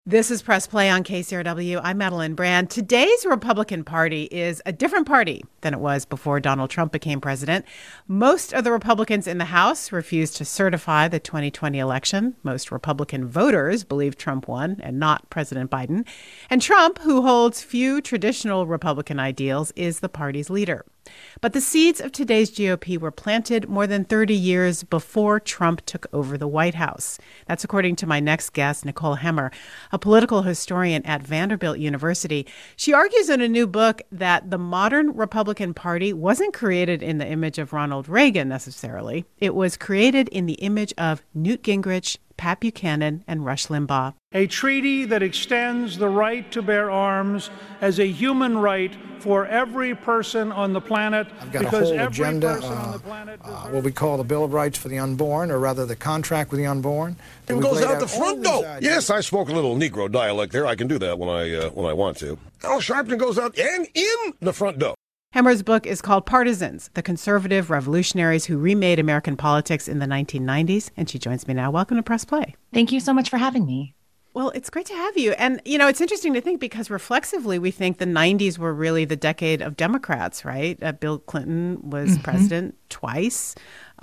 This is Press Play on KCRW. I'm Madeline Brand. Today's Republican Party is a different party than it was before Donald Trump became president. Most of the Republicans in the House refused to certify the 2020 election. Most Republican voters believe Trump won and not President Biden. And Trump, who holds few traditional Republican ideals, is the party's leader. But the seeds of today's GOP were planted more than 30 years before Trump took over the White House. That's according to my next guest, Nicole Hemmer, a political historian at Vanderbilt University. She argues in a new book that the modern Republican Party wasn't created in the image of Ronald Reagan necessarily. It was created in the image of Newt Gingrich, Pat Buchanan, and Rush Limbaugh. A treaty that extends the right to bear arms as a human right for every person on the planet. I've got a whole agenda, what we call the Bill of Rights for the Unborn, or rather the contract with the unborn. It goes out the front door. Yes, I spoke a little Negro dialect there. I can do that when I want to. Al Sharpton goes out and in the front door. Hemmer's book is called Partisans, the conservative revolutionaries who remade American politics in the 1990s. And she joins me now. Welcome to Press Play. Thank you so much for having me. Well, it's great to have you. And, you know, it's interesting to think because reflexively, we think the 90s were really the decade of Democrats, right? Bill Clinton was president twice.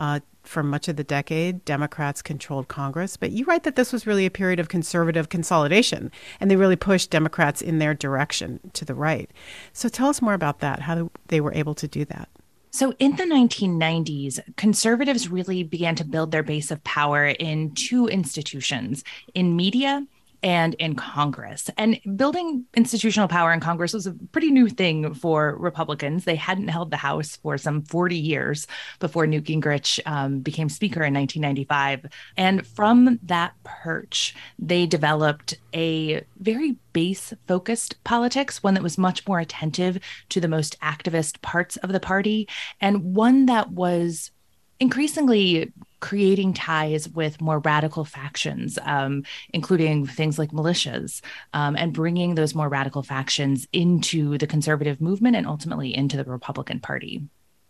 For much of the decade, Democrats controlled Congress. But you write that this was really a period of conservative consolidation, and they really pushed Democrats in their direction to the right. So tell us more about that, how they were able to do that. So in the 1990s, conservatives really began to build their base of power in two institutions, in media and in Congress. And building institutional power in Congress was a pretty new thing for Republicans. They hadn't held the House for some 40 years before Newt Gingrich became Speaker in 1995. And from that perch, they developed a very base-focused politics, one that was much more attentive to the most activist parts of the party, and one that was increasingly creating ties with more radical factions, including things like militias, and bringing those more radical factions into the conservative movement and ultimately into the Republican Party.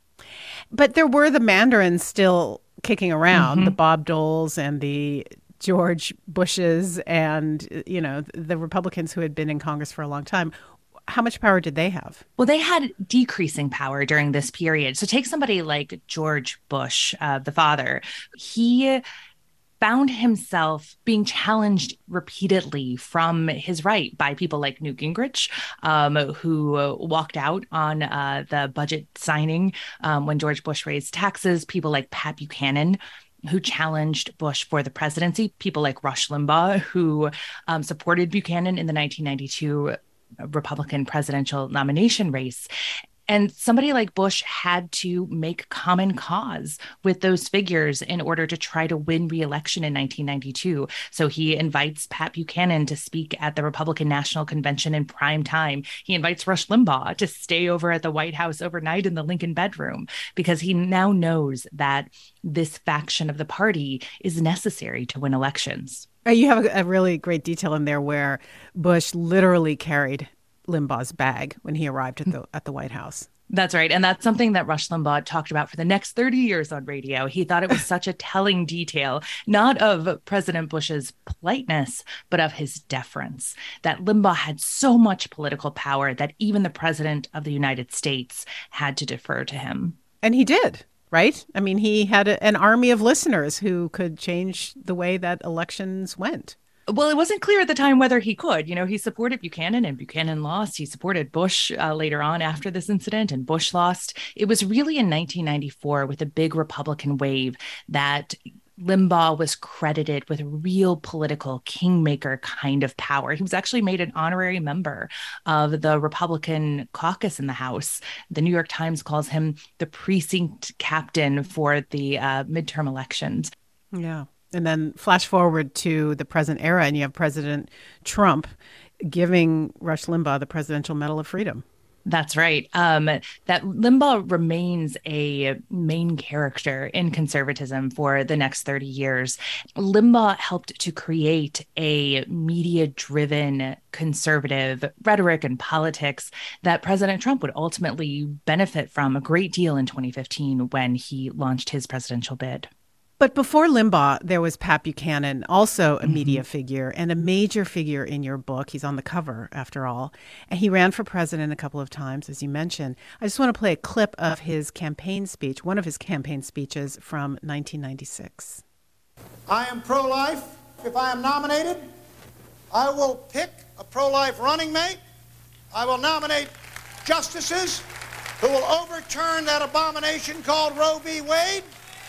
But there were the Mandarins still kicking around, the Bob Doles and the George Bushes and, you know, the Republicans who had been in Congress for a long time. How much power did they have? Well, they had decreasing power during this period. So take somebody like George Bush, the father. He found himself being challenged repeatedly from his right by people like Newt Gingrich, who walked out on the budget signing when George Bush raised taxes, people like Pat Buchanan, who challenged Bush for the presidency, people like Rush Limbaugh, who supported Buchanan in the 1992 Republican presidential nomination race. And somebody like Bush had to make common cause with those figures in order to try to win re-election in 1992. So he invites Pat Buchanan to speak at the Republican National Convention in prime time. He invites Rush Limbaugh to stay over at the White House overnight in the Lincoln bedroom, because he now knows that this faction of the party is necessary to win elections. You have a really great detail in there where Bush literally carried Limbaugh's bag when he arrived at the White House. That's right. And that's something that Rush Limbaugh talked about for the next 30 years on radio. He thought it was such a telling detail, not of President Bush's politeness, but of his deference, that Limbaugh had so much political power that even the president of the United States had to defer to him. And he did. Right? I mean, he had an army of listeners who could change the way that elections went. Well, it wasn't clear at the time whether he could. You know, he supported Buchanan and Buchanan lost. He supported Bush later on after this incident and Bush lost. It was really in 1994 with a big Republican wave that Limbaugh was credited with a real political kingmaker kind of power. He was actually made an honorary member of the Republican caucus in the House. The New York Times calls him the precinct captain for the midterm elections. Yeah. And then flash forward to the present era, and you have President Trump giving Rush Limbaugh the Presidential Medal of Freedom. That's right. That Limbaugh remains a main character in conservatism for the next 30 years. Limbaugh helped to create a media-driven conservative rhetoric and politics that President Trump would ultimately benefit from a great deal in 2015 when he launched his presidential bid. But before Limbaugh, there was Pat Buchanan, also a media figure and a major figure in your book. He's on the cover, after all. And he ran for president a couple of times, as you mentioned. I just want to play a clip of his campaign speech, one of his campaign speeches from 1996. I am pro-life. If I am nominated, I will pick a pro-life running mate. I will nominate justices who will overturn that abomination called Roe v. Wade.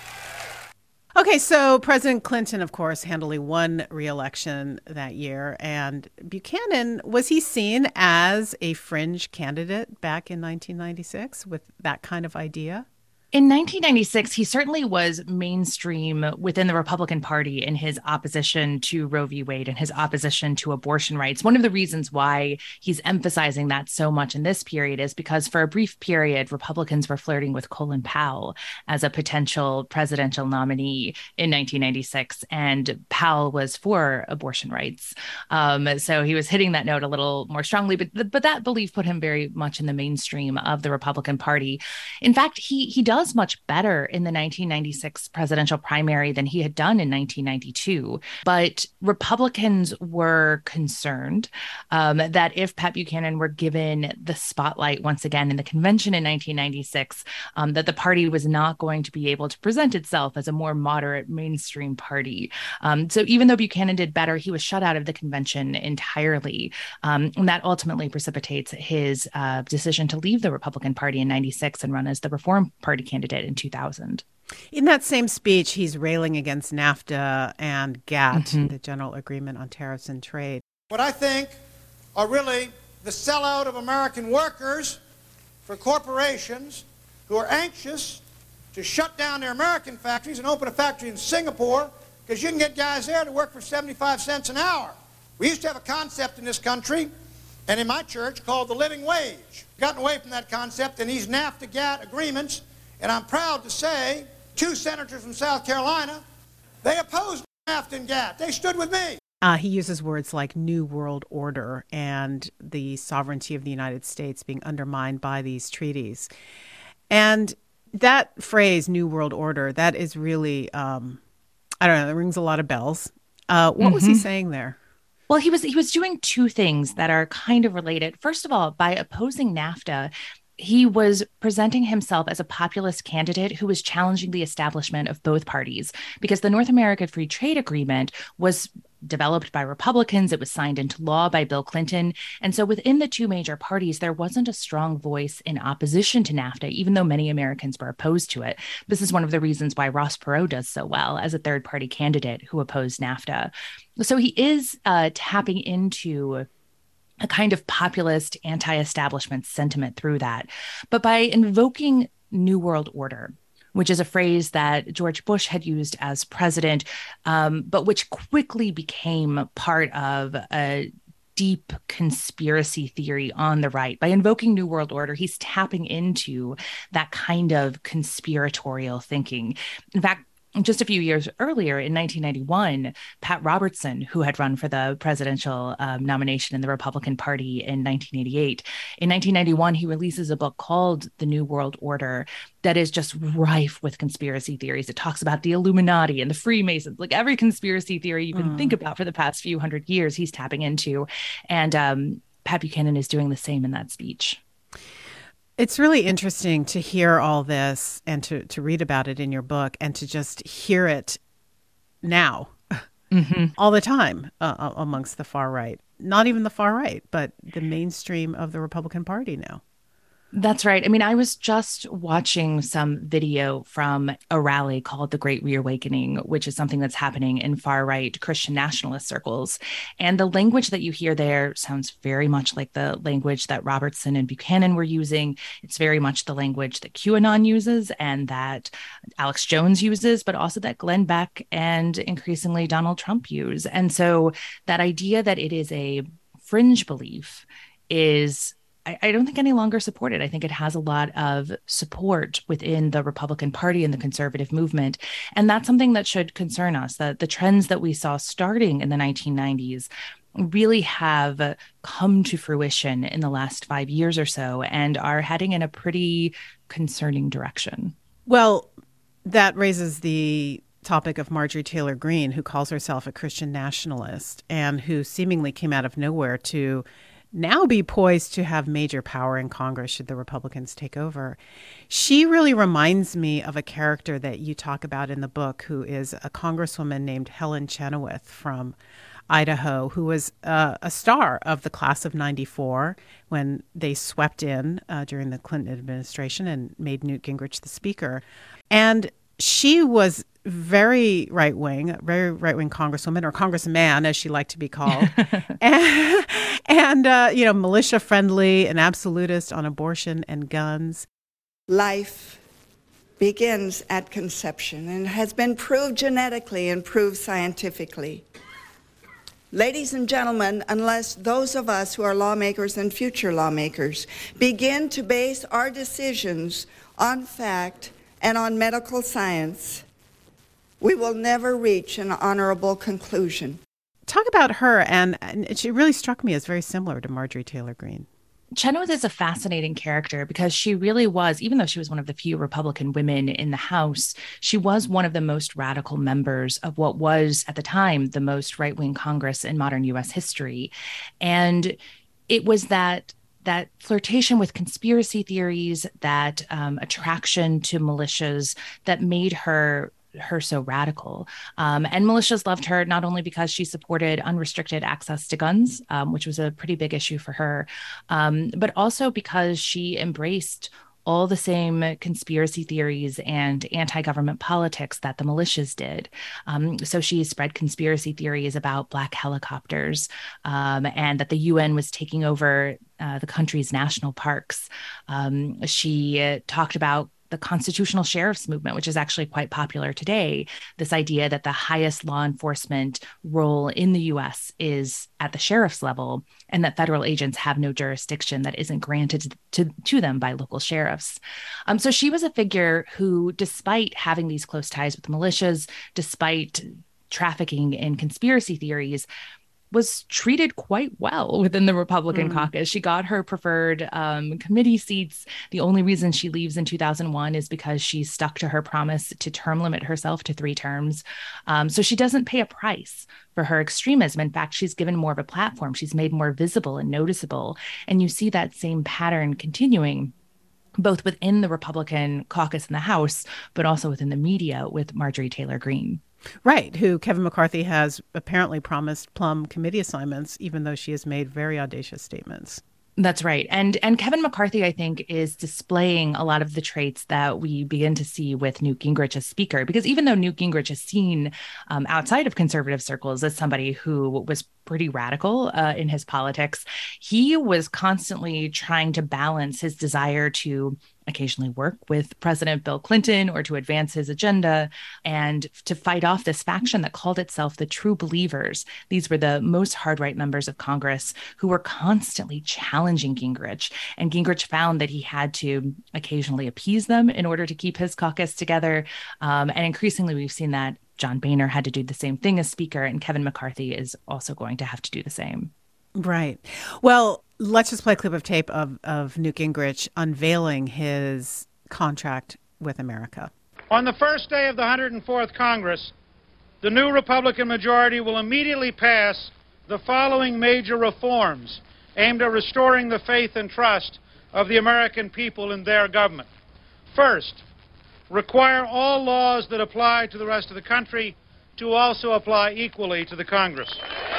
Okay, so President Clinton, of course, handily won re-election that year. And Buchanan, was he seen as a fringe candidate back in 1996 with that kind of idea? In 1996, he certainly was mainstream within the Republican Party in his opposition to Roe v. Wade and his opposition to abortion rights. One of the reasons why he's emphasizing that so much in this period is because for a brief period, Republicans were flirting with Colin Powell as a potential presidential nominee in 1996, and Powell was for abortion rights. So he was hitting that note a little more strongly, but that belief put him very much in the mainstream of the Republican Party. In fact, he does much better in the 1996 presidential primary than he had done in 1992. But Republicans were concerned that if Pat Buchanan were given the spotlight once again in the convention in 1996, that the party was not going to be able to present itself as a more moderate mainstream party. So even though Buchanan did better, he was shut out of the convention entirely. And that ultimately precipitates his decision to leave the Republican Party in 96 and run as the Reform Party candidate in 2000. In that same speech, he's railing against NAFTA and GATT, the General Agreement on Tariffs and Trade. What I think are really the sellout of American workers for corporations who are anxious to shut down their American factories and open a factory in Singapore because you can get guys there to work for 75 cents an hour. We used to have a concept in this country and in my church called the living wage. We've gotten away from that concept in these NAFTA-GATT agreements. And I'm proud to say, 2 senators from South Carolina, they opposed NAFTA and GATT. They stood with me. He uses words like New World Order and the sovereignty of the United States being undermined by these treaties. And that phrase, New World Order, that is really, I don't know, it rings a lot of bells. What was he saying there? Well, he was doing two things that are kind of related. First of all, by opposing NAFTA, he was presenting himself as a populist candidate who was challenging the establishment of both parties, because the North American Free Trade Agreement was developed by Republicans. It was signed into law by Bill Clinton. And so within the two major parties, there wasn't a strong voice in opposition to NAFTA, even though many Americans were opposed to it. This is one of the reasons why Ross Perot does so well as a third-party candidate who opposed NAFTA. So he is tapping into a kind of populist anti-establishment sentiment through that. But by invoking New World Order, which is a phrase that George Bush had used as president, but which quickly became part of a deep conspiracy theory on the right. By invoking New World Order, he's tapping into that kind of conspiratorial thinking. In fact, just a few years earlier, in 1991, Pat Robertson, who had run for the presidential nomination in the Republican Party in 1988, in 1991, he releases a book called The New World Order that is just rife with conspiracy theories. It talks about the Illuminati and the Freemasons, like every conspiracy theory you can think about for the past few hundred years, he's tapping into. And Pat Buchanan is doing the same in that speech. It's really interesting to hear all this and to read about it in your book and to just hear it now, all the time amongst the far right. Not even the far right, but the mainstream of the Republican Party now. That's right. I mean, I was just watching some video from a rally called the Great Reawakening, which is something that's happening in far-right Christian nationalist circles. And the language that you hear there sounds very much like the language that Robertson and Buchanan were using. It's very much the language that QAnon uses and that Alex Jones uses, but also that Glenn Beck and increasingly Donald Trump use. And so that idea that it is a fringe belief is, I don't think, any longer supported. I think it has a lot of support within the Republican Party and the conservative movement. And that's something that should concern us, that the trends that we saw starting in the 1990s really have come to fruition in the last 5 years or so and are heading in a pretty concerning direction. Well, that raises the topic of Marjorie Taylor Greene, who calls herself a Christian nationalist and who seemingly came out of nowhere to now be poised to have major power in Congress should the Republicans take over. She really reminds me of a character that you talk about in the book, who is a congresswoman named Helen Chenoweth from Idaho, who was a star of the class of 94 when they swept in during the Clinton administration and made Newt Gingrich the speaker. And she was very right-wing congresswoman, or congressman, as she liked to be called, and militia-friendly, an absolutist on abortion and guns. Life begins at conception and has been proved genetically and proved scientifically. Ladies and gentlemen, unless those of us who are lawmakers and future lawmakers begin to base our decisions on fact and on medical science, we will never reach an honorable conclusion. Talk about her, and she really struck me as very similar to Marjorie Taylor Greene. Chenoweth is a fascinating character because she really was, even though she was one of the few Republican women in the House, she was one of the most radical members of what was, at the time, the most right-wing Congress in modern U.S. history. And it was that flirtation with conspiracy theories, that attraction to militias that made her so radical. And militias loved her not only because she supported unrestricted access to guns, which was a pretty big issue for her, but also because she embraced all the same conspiracy theories and anti-government politics that the militias did. So she spread conspiracy theories about Black helicopters and that the UN was taking over the country's national parks. She talked about the constitutional sheriff's movement, which is actually quite popular today, this idea that the highest law enforcement role in the U.S. is at the sheriff's level, and that federal agents have no jurisdiction that isn't granted to them by local sheriffs. So she was a figure who, despite having these close ties with militias, despite trafficking in conspiracy theories, was treated quite well within the Republican caucus. She got her preferred committee seats. The only reason she leaves in 2001 is because she stuck to her promise to term limit herself to 3 terms. So she doesn't pay a price for her extremism. In fact, she's given more of a platform. She's made more visible and noticeable. And you see that same pattern continuing both within the Republican caucus in the House, but also within the media with Marjorie Taylor Greene. Right, who Kevin McCarthy has apparently promised plum committee assignments, even though she has made very audacious statements. That's right. And Kevin McCarthy, I think, is displaying a lot of the traits that we begin to see with Newt Gingrich as speaker, because even though Newt Gingrich is seen outside of conservative circles as somebody who was pretty radical in his politics, he was constantly trying to balance his desire to occasionally work with President Bill Clinton or to advance his agenda and to fight off this faction that called itself the True Believers. These were the most hard-right members of Congress who were constantly challenging Gingrich. And Gingrich found that he had to occasionally appease them in order to keep his caucus together. And increasingly, we've seen that John Boehner had to do the same thing as Speaker, and Kevin McCarthy is also going to have to do the same. Right. Well, let's just play a clip of tape of Newt Gingrich unveiling his contract with America. On the first day of the 104th Congress, the new Republican majority will immediately pass the following major reforms aimed at restoring the faith and trust of the American people in their government. First, require all laws that apply to the rest of the country to also apply equally to the Congress.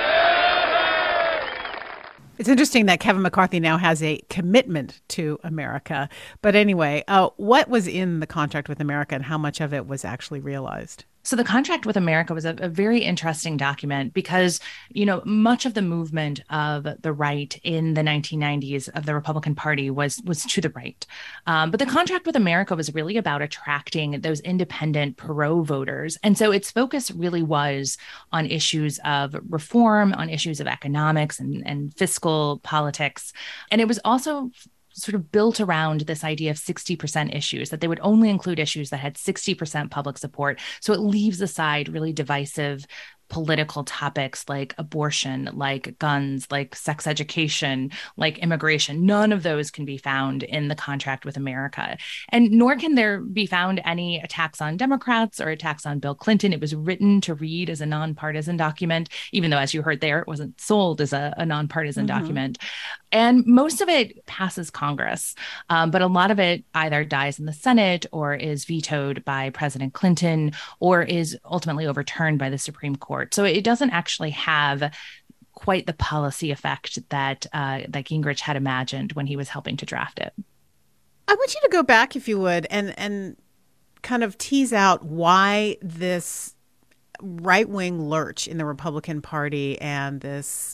It's interesting that Kevin McCarthy now has a commitment to America. But anyway, what was in the contract with America and how much of it was actually realized? So the contract with America was a very interesting document because, you know, much of the movement of the right in the 1990s of the Republican Party was to the right. But the contract with America was really about attracting those independent pro voters. And so its focus really was on issues of reform, on issues of economics and fiscal politics. And it was also sort of built around this idea of 60% issues, that they would only include issues that had 60% public support. So it leaves aside really divisive political topics like abortion, like guns, like sex education, like immigration. None of those can be found in the contract with America. And nor can there be found any attacks on Democrats or attacks on Bill Clinton. It was written to read as a nonpartisan document, even though, as you heard there, it wasn't sold as a nonpartisan document. And most of it passes Congress, but a lot of it either dies in the Senate or is vetoed by President Clinton or is ultimately overturned by the Supreme Court. So it doesn't actually have quite the policy effect that Gingrich had imagined when he was helping to draft it. I want you to go back, if you would, and kind of tease out why this right-wing lurch in the Republican Party and this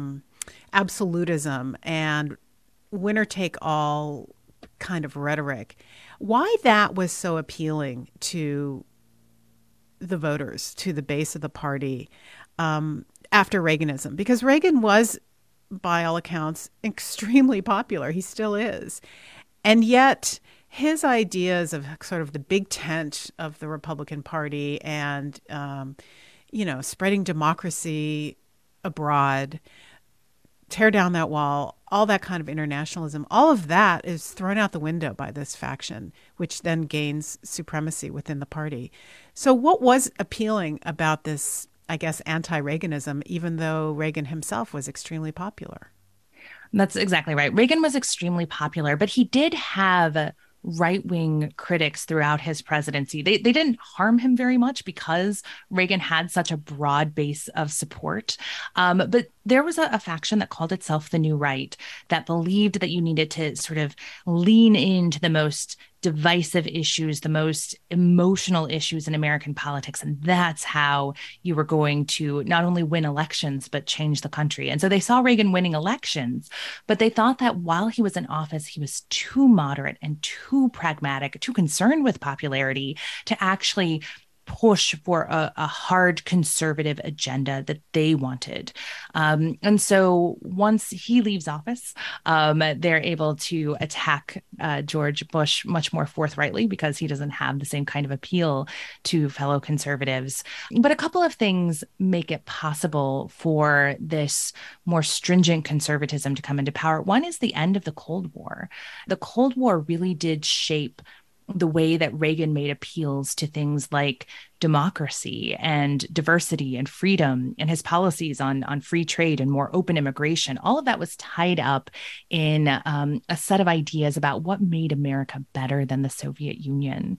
absolutism and winner-take-all kind of rhetoric, why that was so appealing to the voters, to the base of the party after Reaganism. Because Reagan was, by all accounts, extremely popular. He still is. And yet his ideas of sort of the big tent of the Republican Party and, spreading democracy abroad, tear down that wall, all that kind of internationalism, all of that is thrown out the window by this faction, which then gains supremacy within the party. So what was appealing about this, I guess, anti-Reaganism, even though Reagan himself was extremely popular? That's exactly right. Reagan was extremely popular, but he did have right-wing critics throughout his presidency. They didn't harm him very much because Reagan had such a broad base of support. But there was a faction that called itself the New Right that believed that you needed to sort of lean into the most divisive issues, the most emotional issues in American politics. And that's how you were going to not only win elections, but change the country. And so they saw Reagan winning elections, but they thought that while he was in office, he was too moderate and too pragmatic, too concerned with popularity to actually push for a hard conservative agenda that they wanted. And so once he leaves office, they're able to attack George Bush much more forthrightly because he doesn't have the same kind of appeal to fellow conservatives. But a couple of things make it possible for this more stringent conservatism to come into power. One is the end of the Cold War. The Cold War really did shape the way that Reagan made appeals to things like democracy and diversity and freedom, and his policies on free trade and more open immigration. All of that was tied up in a set of ideas about what made America better than the Soviet Union.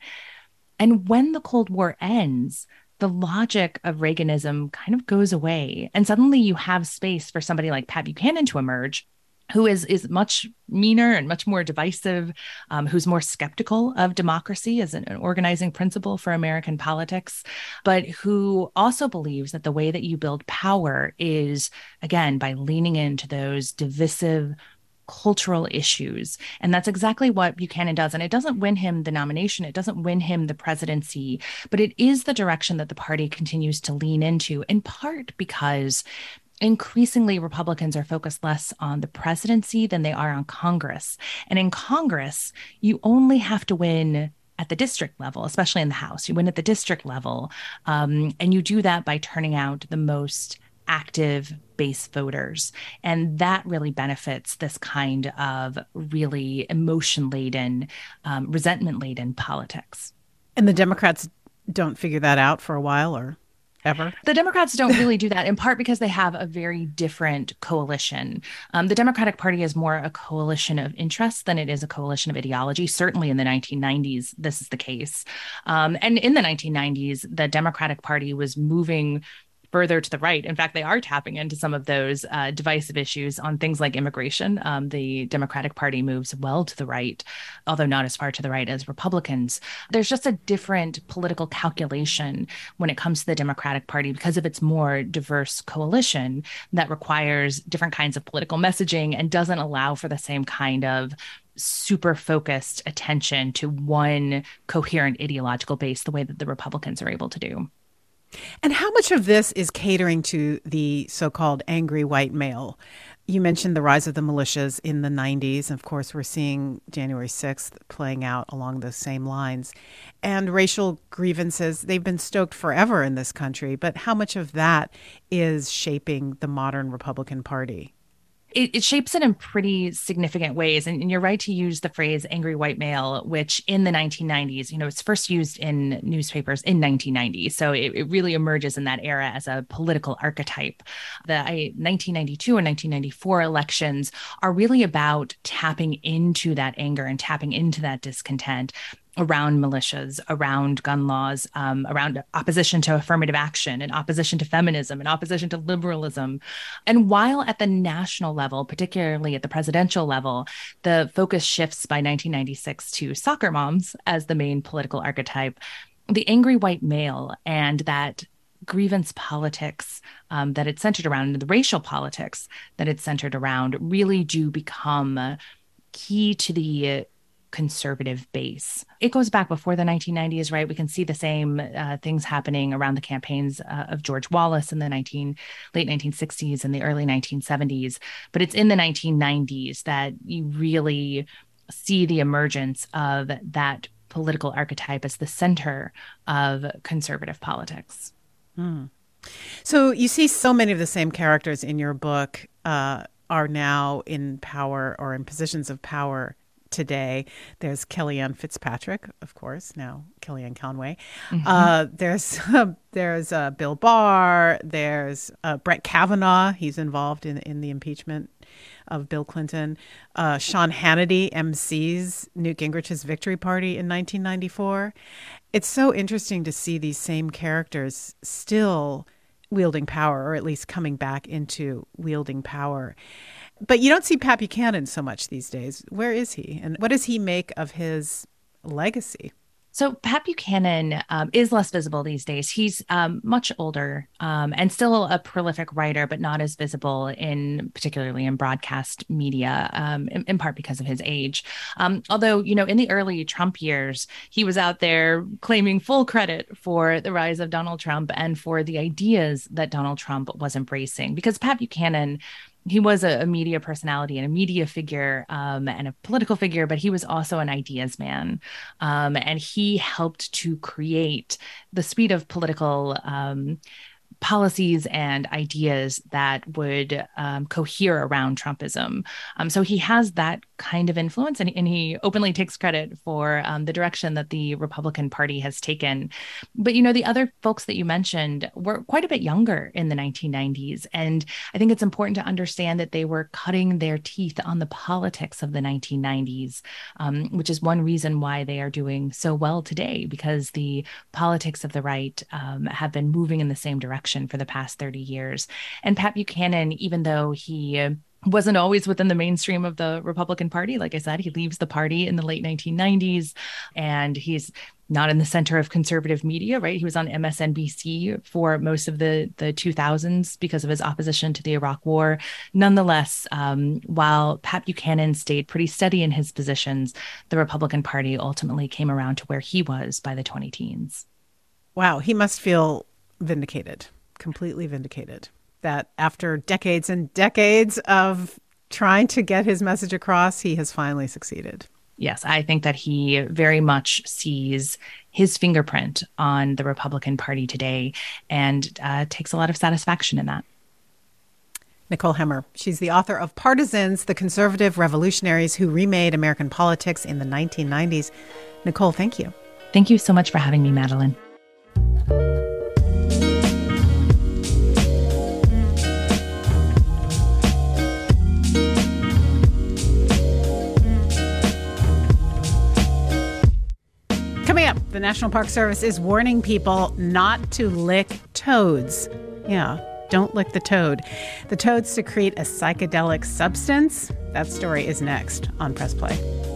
And when the Cold War ends, the logic of Reaganism kind of goes away. And suddenly you have space for somebody like Pat Buchanan to emerge, who is much meaner and much more divisive, who's more skeptical of democracy as an organizing principle for American politics, but who also believes that the way that you build power is, again, by leaning into those divisive cultural issues. And that's exactly what Buchanan does. And it doesn't win him the nomination. It doesn't win him the presidency, but it is the direction that the party continues to lean into, in part because increasingly, Republicans are focused less on the presidency than they are on Congress. And in Congress, you only have to win at the district level, especially in the House. You win at the district level. And you do that by turning out the most active base voters. And that really benefits this kind of really emotion-laden, resentment-laden politics. And the Democrats don't figure that out for a while, or ever? The Democrats don't really do that, in part because they have a very different coalition. The Democratic Party is more a coalition of interests than it is a coalition of ideology. Certainly in the 1990s, this is the case. And in the 1990s, the Democratic Party was moving further to the right. In fact, they are tapping into some of those divisive issues on things like immigration. The Democratic Party moves well to the right, although not as far to the right as Republicans. There's just a different political calculation when it comes to the Democratic Party because of its more diverse coalition that requires different kinds of political messaging and doesn't allow for the same kind of super focused attention to one coherent ideological base the way that the Republicans are able to do. And how much of this is catering to the so-called angry white male? You mentioned the rise of the militias in the 90s. Of course, we're seeing January 6th playing out along those same lines. And racial grievances, they've been stoked forever in this country. But how much of that is shaping the modern Republican Party? It shapes it in pretty significant ways. And you're right to use the phrase angry white male, which in the 1990s, it's first used in newspapers in 1990. So it really emerges in that era as a political archetype. The 1992 and 1994 elections are really about tapping into that anger and tapping into that discontent around militias, around gun laws, around opposition to affirmative action and opposition to feminism and opposition to liberalism. And while at the national level, particularly at the presidential level, the focus shifts by 1996 to soccer moms as the main political archetype, the angry white male and that grievance politics that it's centered around, and the racial politics that it's centered around really do become key to the conservative base. It goes back before the 1990s, right? We can see the same things happening around the campaigns of George Wallace in the late 1960s and the early 1970s. But it's in the 1990s that you really see the emergence of that political archetype as the center of conservative politics. So you see so many of the same characters in your book are now in power or in positions of power today. There's Kellyanne Fitzpatrick, of course, now Kellyanne Conway. There's Bill Barr. There's Brett Kavanaugh. He's involved in the impeachment of Bill Clinton. Sean Hannity MCs Newt Gingrich's victory party in 1994. It's so interesting to see these same characters still wielding power, or at least coming back into wielding power. But you don't see Pat Buchanan so much these days. Where is he? And what does he make of his legacy? So Pat Buchanan is less visible these days. He's much older and still a prolific writer, but not as visible particularly in broadcast media, in part because of his age. Although, in the early Trump years, he was out there claiming full credit for the rise of Donald Trump and for the ideas that Donald Trump was embracing. Because Pat Buchanan, he was a media personality and a media figure and a political figure, but he was also an ideas man. And he helped to create the suite of political policies and ideas that would cohere around Trumpism. So he has that kind of influence, and he openly takes credit for the direction that the Republican Party has taken. But, the other folks that you mentioned were quite a bit younger in the 1990s. And I think it's important to understand that they were cutting their teeth on the politics of the 1990s, which is one reason why they are doing so well today, because the politics of the right have been moving in the same direction for the past 30 years. And Pat Buchanan, even though he wasn't always within the mainstream of the Republican Party, like I said, he leaves the party in the late 1990s, and he's not in the center of conservative media, right? He was on MSNBC for most of the 2000s because of his opposition to the Iraq War. Nonetheless, while Pat Buchanan stayed pretty steady in his positions, the Republican Party ultimately came around to where he was by the 2010s. Wow, he must feel vindicated, completely vindicated, that after decades and decades of trying to get his message across, he has finally succeeded. Yes, I think that he very much sees his fingerprint on the Republican Party today and takes a lot of satisfaction in that. Nicole Hemmer. She's the author of Partisans, the Conservative Revolutionaries Who Remade American Politics in the 1990s. Nicole, thank you. Thank you so much for having me, Madeline. Coming up, the National Park Service is warning people not to lick toads. Yeah, don't lick the toad. The toads secrete a psychedelic substance. That story is next on Press Play.